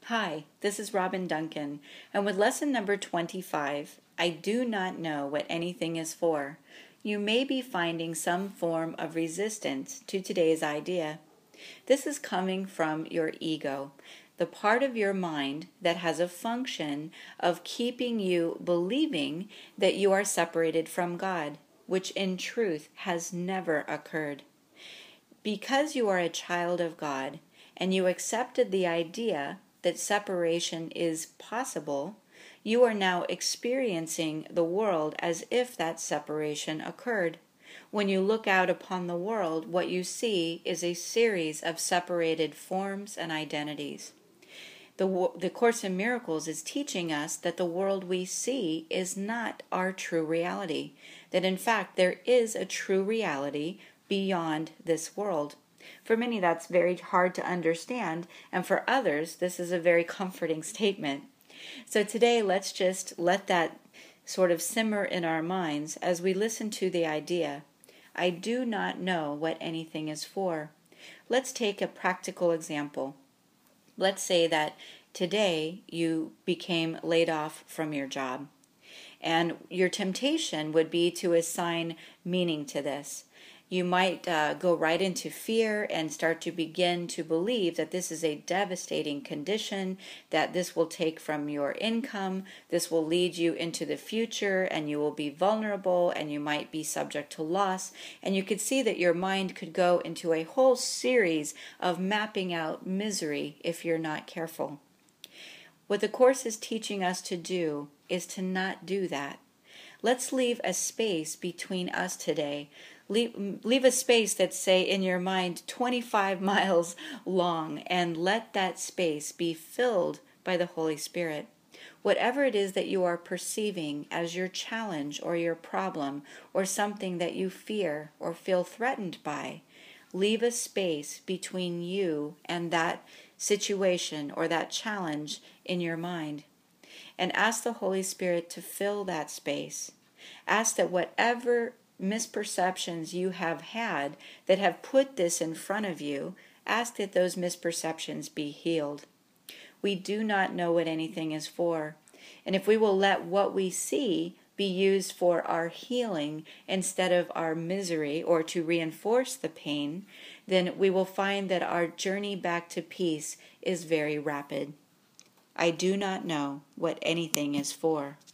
Hi, this is Robin Duncan, and with lesson number 25, I do not know what anything is for. You may be finding some form of resistance to today's idea. This is coming from your ego, the part of your mind that has a function of keeping you believing that you are separated from God, which in truth has never occurred. Because you are a child of God and you accepted the idea that separation is possible, you are now experiencing the world as if that separation occurred. When you look out upon the world, what you see is a series of separated forms and identities. The Course in Miracles is teaching us that the world we see is not our true reality, that in fact there is a true reality beyond this world. For many, that's very hard to understand, and for others, this is a very comforting statement. So today, let's just let that sort of simmer in our minds as we listen to the idea, I do not know what anything is for. Let's take a practical example. Let's say that today you became laid off from your job, and your temptation would be to assign meaning to this. You might go right into fear and start to begin to believe that this is a devastating condition, that this will take from your income, this will lead you into the future, and you will be vulnerable, and you might be subject to loss. And you could see that your mind could go into a whole series of mapping out misery if you're not careful. What the Course is teaching us to do is to not do that. Let's leave a space between us today. Leave a space that's, say, in your mind 25 miles long, and let that space be filled by the Holy Spirit. Whatever it is that you are perceiving as your challenge or your problem or something that you fear or feel threatened by, leave a space between you and that situation or that challenge in your mind. And ask the Holy Spirit to fill that space. Ask that whatever misperceptions you have had that have put this in front of you, ask that those misperceptions be healed. We do not know what anything is for. And if we will let what we see be used for our healing instead of our misery or to reinforce the pain, then we will find that our journey back to peace is very rapid. I do not know what anything is for.